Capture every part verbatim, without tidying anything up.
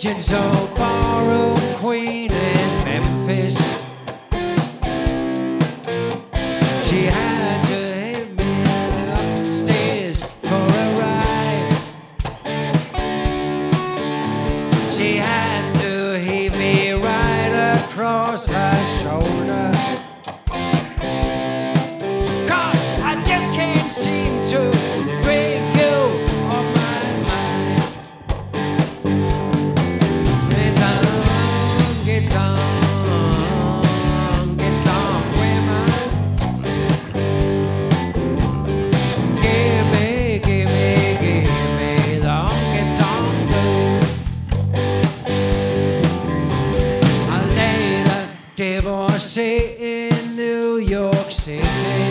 Gentle ballroom queen in Memphis. She had to hit me upstairs for a ride. She had to heave me right across her shoulder. 'Cause I just can't seem to bring you on my mind. It's a get on, get on, women. Give me, give me, give me the honky-tonk blues. I laid a divorcee in New York City.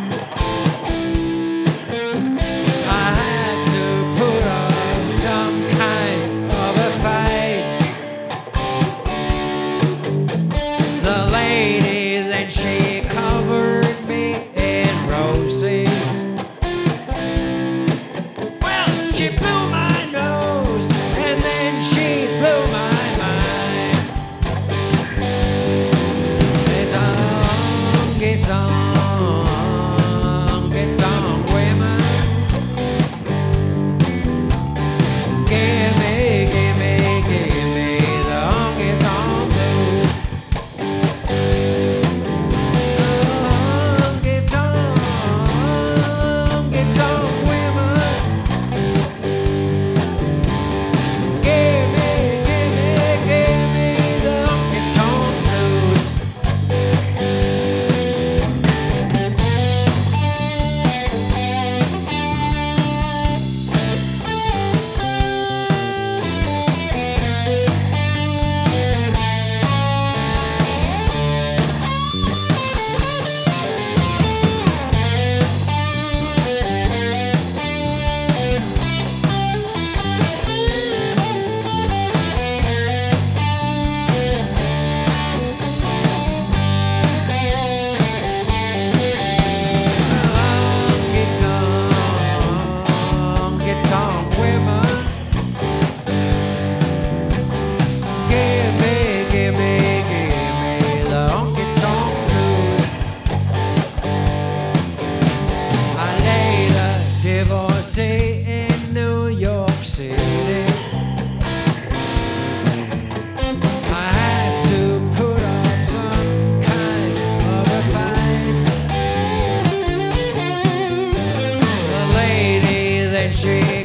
I had to put up some kind of a fight. The lady then she covered me in roses. Well, she blew my nose and then she blew my mind. It's a honky-tonk, honky-tonk women. Give me, give me, give me the honky-tonk blues. Honky-tonk, honky-tonk women. Give me, give me, give me the honky-tonk blues. Honky-tonk, honky-tonk women. Give me, give me, give me the honky-tonk blues. I laid a divorcee in New York City. I had to put up some kind of a fight. The lady then she